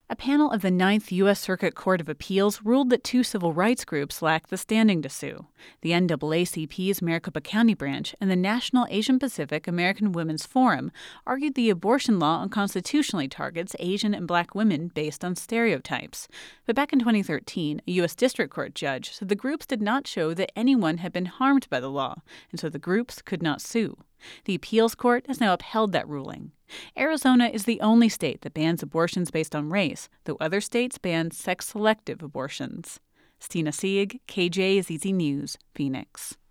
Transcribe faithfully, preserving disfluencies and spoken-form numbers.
A panel of the Ninth U S. Circuit Court of Appeals ruled that two civil rights groups lacked the standing to sue. The N double A C P's Maricopa County branch and the National Asian Pacific American Women's Forum argued the abortion law unconstitutionally targets Asian and Black women based on stereotypes. But back in twenty thirteen, a U S district court judge said the groups did not show that anyone had been harmed by the law, and so the groups could not sue. The appeals court has now upheld that ruling. Arizona is the only state that bans abortions based on race, though other states ban sex-selective abortions. Stina Sieg, K J Z Z News, Phoenix.